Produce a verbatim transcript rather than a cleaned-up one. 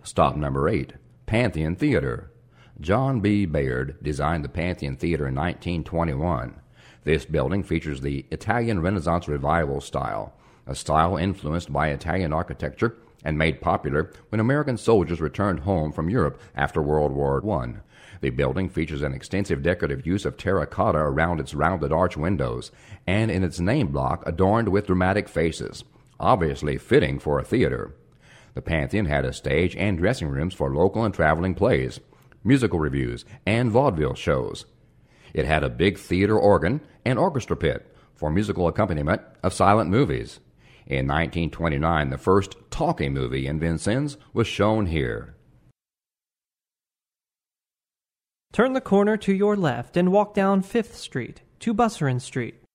Stop number eight, Pantheon Theater. John B. Baird designed the Pantheon Theater in nineteen twenty-one. This building features the Italian Renaissance Revival style, a style influenced by Italian architecture and made popular when American soldiers returned home from Europe after World War One. The building features an extensive decorative use of terracotta around its rounded arch windows, and in its name block adorned with dramatic faces, obviously fitting for a theater. The Pantheon had a stage and dressing rooms for local and traveling plays, musical reviews, and vaudeville shows. It had a big theater organ and orchestra pit for musical accompaniment of silent movies. In nineteen twenty-nine, the first talkie movie in Vincennes was shown here. Turn the corner to your left and walk down Fifth Street to Busserin Street.